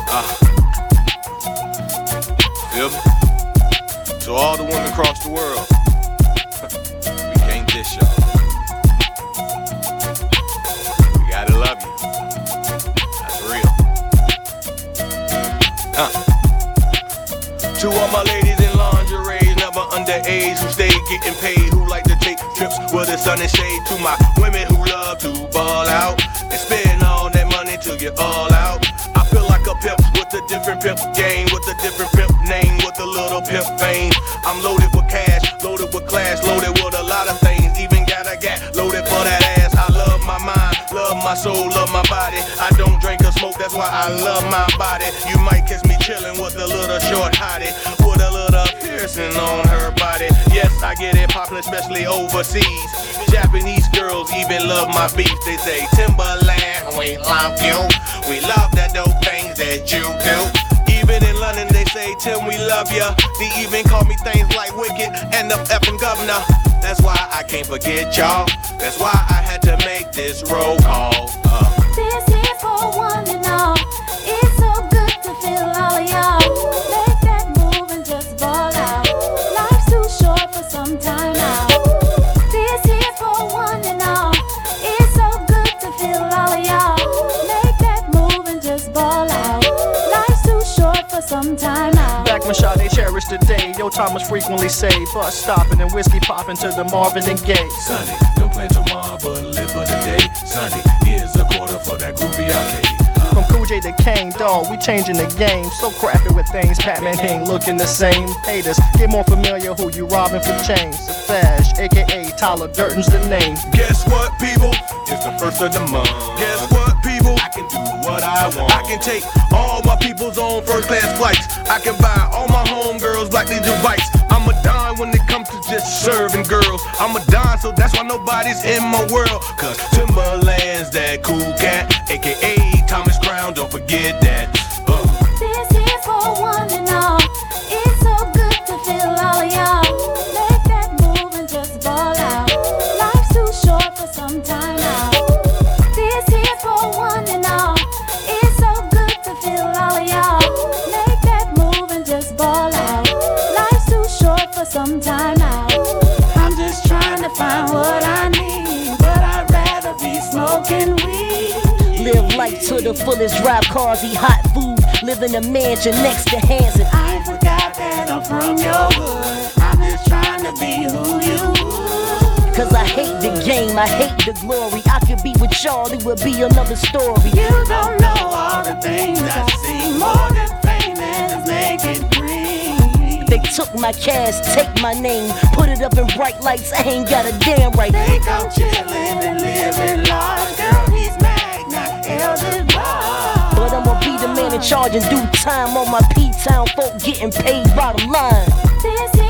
Feel me? To all the women across the world, we can't dish y'all. We gotta love you. That's real. To all my ladies in lingerie, never underage, who stay getting paid, who like to take trips where the sun is shade. To my women who love to ball out and spend all that money till you're all out. I feel like a pimp with a different pimp game, with a different pimp name, with a little pimp fame. I'm loaded with cash, loaded with class, loaded with a lot of things. Even got a gat loaded for that ass. I love my mind, love my soul, love my body. I don't drink or smoke, that's why I love my body. You might catch me chillin' with a little short hottie, with a little piercing on her body. Yes, I get it poppin', especially overseas. Japanese girls even love my beef. They say, Timberland, we love you. We love that dope things that you do. Even in London, they say, Tim, we love ya. They even call me things like Wicked and the effing governor. That's why I can't forget y'all. That's why I had to make this roll call. This here for one and all. It's so good to feel all of y'all. Make that move and just ball out. Life's too short for some time out. This here for one and all. It's so good to feel all of y'all. Make that move and just ball out. Life's too short for some time out. Back when Sade cherished the day, yo time was frequently saved. Bus stopping and whiskey popping to the Marvin and Gaye. Sunday, don't plan tomorrow, but live for the day. Sunday, here's a quarter for that groovy arcade. From Cool J to Kane, dawg, we changing the game. So crafty with things, Batman ain't looking the same. Haters, get more familiar who you robbing for change. Safash, aka Tyler Durden's the name. Guess what, people? It's the first of the month. Guess what, people? I can do what I want. I can take all my peoples on first class flights. I can buy all my homegirls black ninja rights. I'm a dime when it comes to just serving girls. I'm a dime, so that's why nobody's in my world. Cause Timberland's that cool cat, aka Thomas Crown, don't forget that. This here for one and all. It's so good to feel all of y'all. Make that move and just ball out. Life's too short for some time out. This here for one and all. It's so good to feel all of y'all. Make that move and just ball out. Life's too short for some time out. I'm just trying to find what I need, but I'd rather be smoking weed. Live life to the fullest, drive cars, eat hot food, live in a mansion next to Hanson. I ain't forgot that I'm from your hood. I'm just trying to be who you would. Cause I hate the game, I hate the glory. I could be with y'all, it would be another story. You don't know all the things I see. More than fame and make it green. They took my cash, take my name, put it up in bright lights, I ain't got a damn right. Think I'm chillin' and living large. Girl, he's mad, not elder bar. But I'ma be the man in charge and do time on my P-Town folk getting paid bottom line. This